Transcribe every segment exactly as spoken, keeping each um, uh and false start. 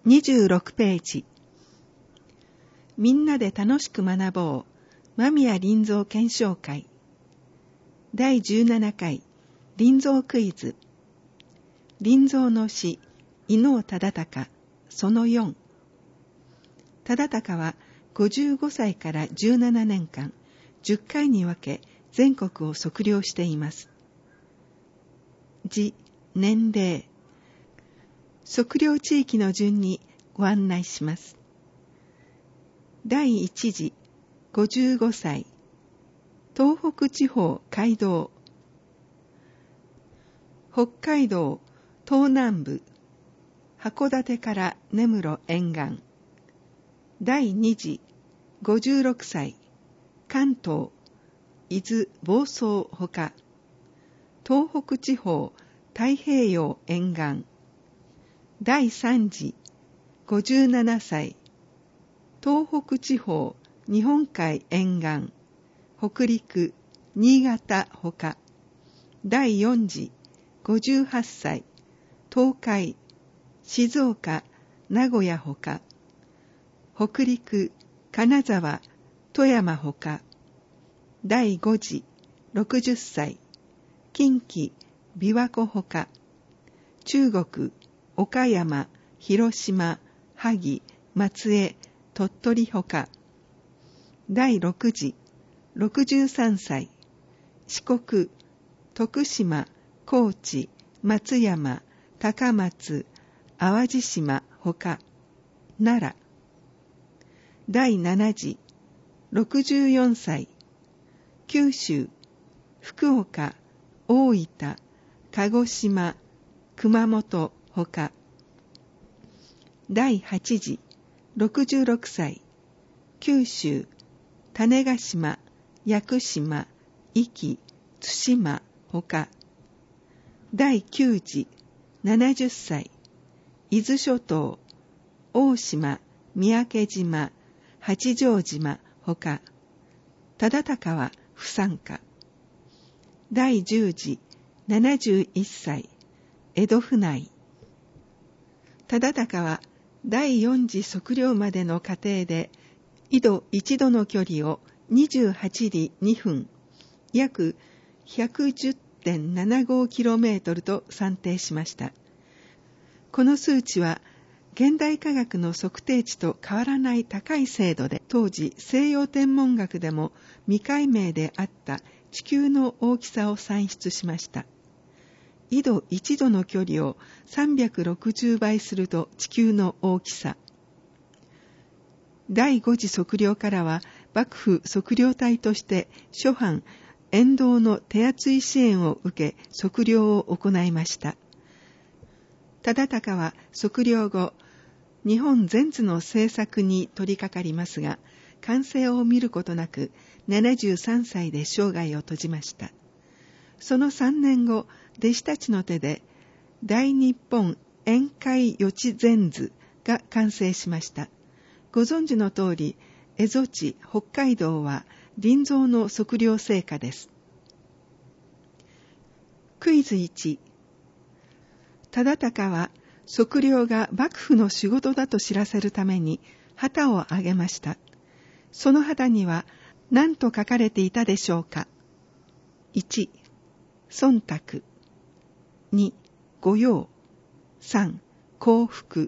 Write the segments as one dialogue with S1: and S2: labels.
S1: にじゅうろくページ。みんなで楽しく学ぼう間宮林蔵検証会だいじゅうななかい林蔵クイズ。林蔵の詩伊能忠敬そのよん。忠敬はごじゅうごさいからじゅうななねんかんじゅっかいに分け全国を測量しています。時、年齢、測量地域の順にご案内します。だいいち次、ごじゅうごさい、東北地方街道、北海道東南部、函館から根室沿岸。だいに次、ごじゅうろくさい、関東、伊豆房総ほか、東北地方太平洋沿岸。だいさん次、ごじゅうななさい、東北地方日本海沿岸、北陸、新潟ほか。だいよん次、ごじゅうはっさい、東海、静岡、名古屋ほか。北陸、金沢、富山ほか。だいご次、ろくじゅっさい、近畿、琵琶湖ほか。中国、岡山、広島、萩、松江、鳥取ほか。だいろく次、ろくじゅうさんさい、四国、徳島、高知、松山、高松、淡路島ほか。奈良。だいなな次、ろくじゅうよんさい、九州、福岡、大分、鹿児島、熊本ほか。だいはち次、ろくじゅうろくさい、九州、種子島、屋久島、壱岐、対馬ほか。だいきゅう次、ななじゅっさい、伊豆諸島、大島、三宅島、八丈島ほか。忠敬は不参加。だいじゅう次、ななじゅういっさい、江戸府内。忠敬はだいよん次測量までの過程で緯度いちどの距離をにじゅうはち里にふん、約 ひゃくじゅってんななごキロメートル と算定しました。この数値は現代科学の測定値と変わらない高い精度で、当時西洋天文学でも未解明であった地球の大きさを算出しました。緯度いちどの距離をさんびゃくろくじゅうばいすると地球の大きさ。だいご次測量からは幕府測量隊として諸藩沿道の手厚い支援を受け測量を行いました。忠敬は測量後、日本全図の制作に取り掛かりますが、完成を見ることなくななじゅうさんさいで生涯を閉じました。そのさんねんご、弟子たちの手で大日本沿海予知全図が完成しました。ご存知の通り、蝦夷地、北海道は林蔵の測量成果です。クイズいち。忠敬は測量が幕府の仕事だと知らせるために旗を上げました。その旗には何と書かれていたでしょうか。いち、忖度。に、御用。さん、幸福。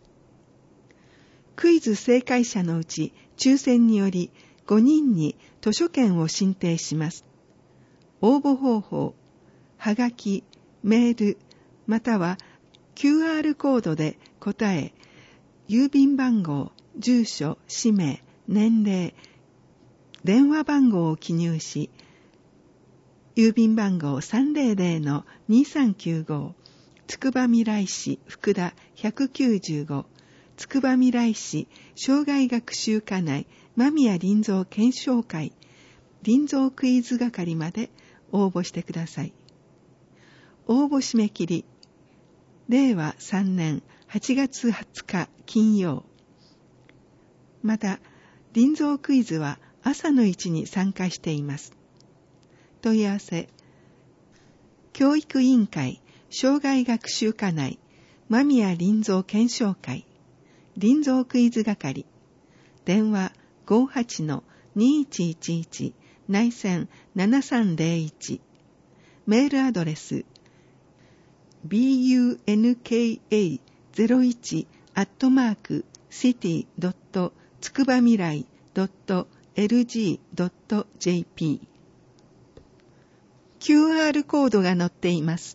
S1: クイズ正解者のうち抽選によりごにんに図書券を進呈します。応募方法、はがき、メール、または キューアール コードで答え、郵便番号、住所、氏名、年齢、電話番号を記入し、郵便番号 さんぜろぜろのにさんきゅうご、つくばみらい市福田ひゃくきゅうじゅうご、つくばみらい市生涯学習課内間宮林蔵検証会林蔵クイズ係まで応募してください。応募締め切り、れいわさんねんはちがつはつか金曜。また、林蔵クイズは朝の一に参加しています。問い合わせ、教育委員会生涯学習課内間宮林蔵検証会臨蔵クイズ係。電話 ごーはちのにいちいちいち 内線ななさんゼロいち。メールアドレス ビーユーエヌケーエーゼロいち アットマーク シティ ドット つくばみらい ドット エルジー ドット ジェーピー。キューアール コードが載っています。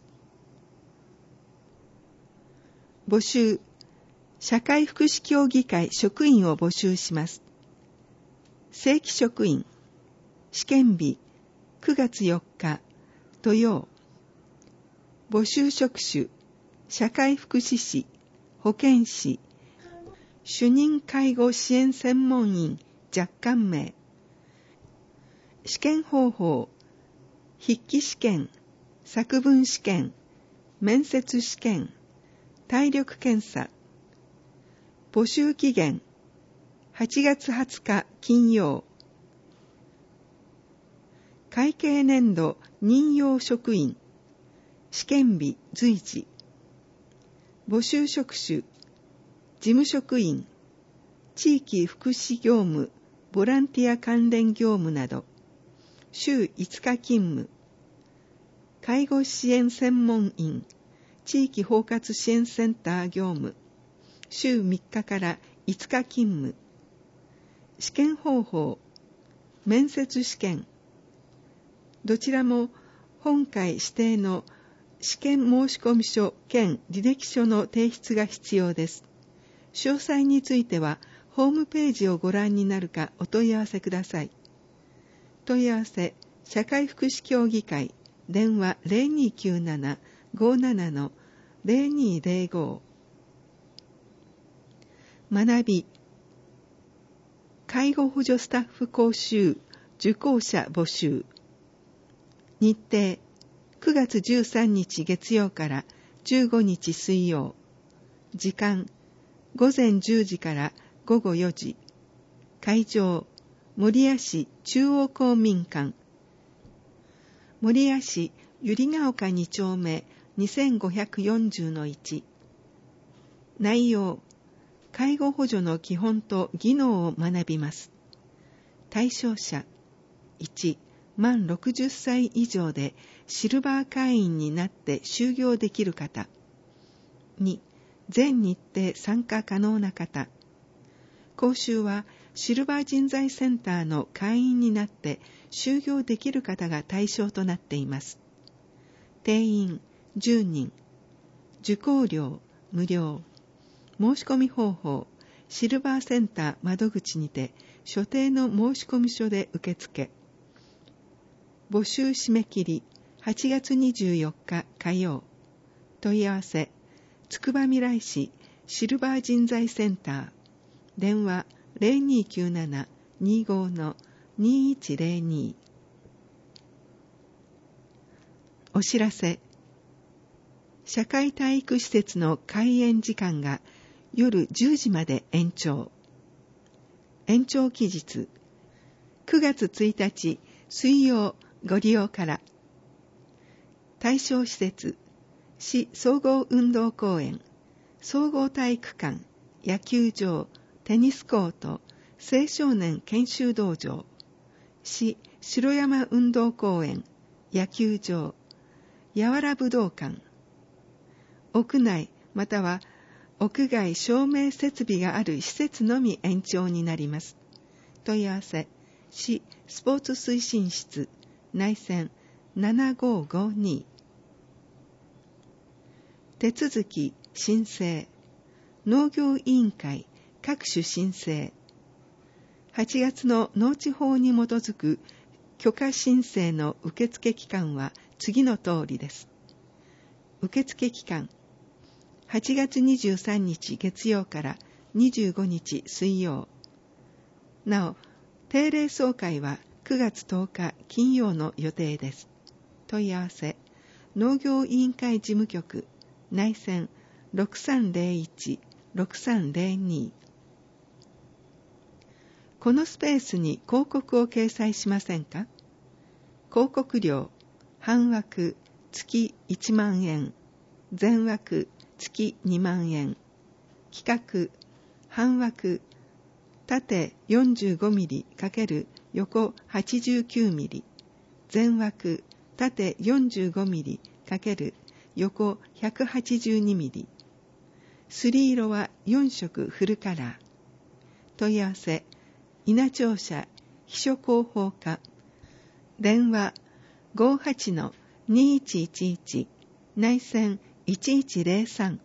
S1: 募集。社会福祉協議会職員を募集します。正規職員。試験日くがつよっか土曜。募集職種。社会福祉士、保健師、主任介護支援専門員若干名。試験方法。筆記試験、作文試験、面接試験、体力検査。募集期限はちがつはつか金曜。会計年度任用職員。試験日随時。募集職種。事務職員、地域福祉業務、ボランティア関連業務など。週いつか勤務。介護支援専門員、地域包括支援センター業務。週みっかからいつか勤務。試験方法。面接試験。どちらも本会指定の試験申込書兼履歴書の提出が必要です。詳細についてはホームページをご覧になるかお問い合わせください。問い合わせ社会福祉協議会電話 ゼロにきゅうなな ごーなな の ゼロにゼロご。学び。介護補助スタッフ講習受講者募集。日程くがつじゅうさんにち月曜からじゅうごにち水曜。時間ごぜんじゅうじからごごよじ。会場守谷市中央公民館。守谷市百合ヶ丘に丁目にせんごひゃくよんじゅうのいち。内容介護補助の基本と技能を学びます。対象者いち満ろくじゅっさい以上でシルバー会員になって就業できる方。に全日程参加可能な方。講習はシルバー人材センターの会員になって就業できる方が対象となっています。定員じゅうにん。受講料無料。申し込み方法シルバーセンター窓口にて所定の申し込み書で受付。募集締め切りはちがつにじゅうよっか火曜。問い合わせつくばみらい市シルバー人材センター電話 ゼロにきゅうなな にご の にいちゼロに。お知らせ。社会体育施設の開園時間が夜じゅうじまで延長。延長期日くがつついたち水曜ご利用から。対象施設市総合運動公園、総合体育館、野球場、テニスコート、青少年研修道場、市城山運動公園、野球場、やわら武道館。屋内または屋外照明設備がある施設のみ延長になります。問い合わせ市スポーツ推進室内線ななごーごーに。手続き申請農業委員会各種申請。はちがつの農地法に基づく許可申請の受付期間は次の通りです。受付期間はちがつにじゅうさんにち月曜からにじゅうごにち水曜。なお定例総会はくがつとおか金曜の予定です。問い合わせ農業委員会事務局内線 ろくさんゼロいち ろくさんゼロに。このスペースに広告を掲載しませんか？広告料半枠月いちまんえん、全枠月にまんえん。企画半枠、縦 よんじゅうごミリ× 横 はちじゅうきゅうミリ、全枠、縦 よんじゅうごミリ× 横 ひゃくはちじゅうにミリ、すり色はよん色フルカラー。問い合わせ、稲庁舎秘書広報課、電話 ごーはちのにいちいちいち 内線いちいちゼロさん